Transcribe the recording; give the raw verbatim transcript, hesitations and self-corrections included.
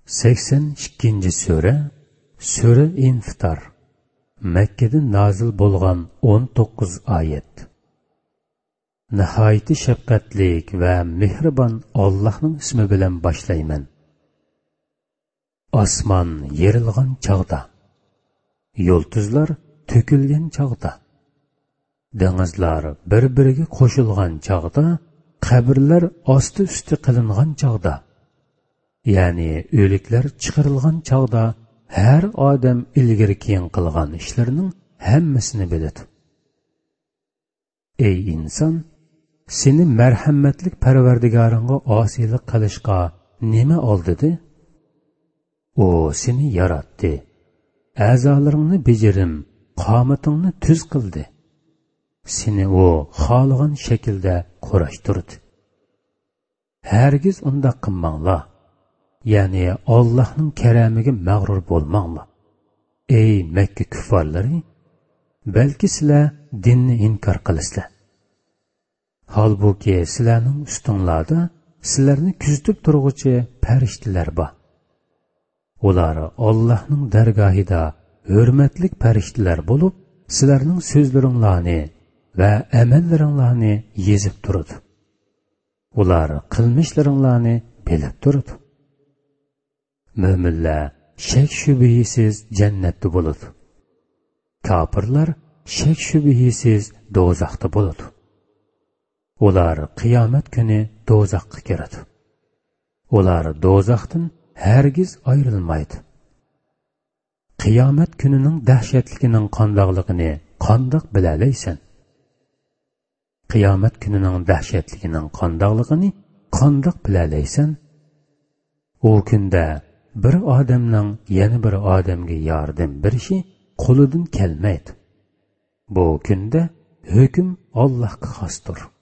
sakson ikkinchi sura Sura Infitor. Mekkede nazil bo'lgan o'n to'qqiz oyat. Nihoyat shafqatlik va mehribon Allohning ismi bilan boshlayman. Osmon yerilgan chog'da, yulduzlar to'kilgan chog'da, dengizlar bir-biriga qo'shilgan chog'da, qabrlar osti-usti qilingan chog'da, ya'ni o'liklar chiqarilgan chog'da har odam ilgari keyin qilgan ishlarining hammasini biladi. Ey inson, seni marhamatlik Parvardigoringga osiylik qilishga nima oldidi? O seni yaratdi. A'zolaringni bejirim, qomatingni tuz qildi. Seni o xohlagan shaklda qurashtirdi. Hargiz unda qilmanglar. Ya'ni Allohning karamiga mag'rur bo'lmanglar. Ey Makka kuffarlari, balki sizlar dinni inkor qilasizlar. Halbuki sizlarning ustinglarda sizlarni kuzatib turg'uvchi farishtalar bor. Ular Allohning dargohida hurmatli farishtalar bo'lib, sizlarning so'zlaringlarni va amallaringlarni yezib turadi. Ular qilmishlaringlarni bilib turadi. Mo'minlar shak shubhasiz jannatda bo'ladi. Kofirlar shak shubhasiz do'zaxda bo'ladi. Ular qiyomat kuni do'zaxga kiradi. Ular do'zaxdan hargiz ayrilmaydi. Qiyomat kunining dahshatligining qandoqligini qandoq bilalaysan? Qiyomat kunining dahshatligining qandoqligini qandoq bilalaysan? O kunda bir odamning yana bir odamga yordam berishi qo'lidan kelmaydi. Bu kunda hukm Allohga xosdir.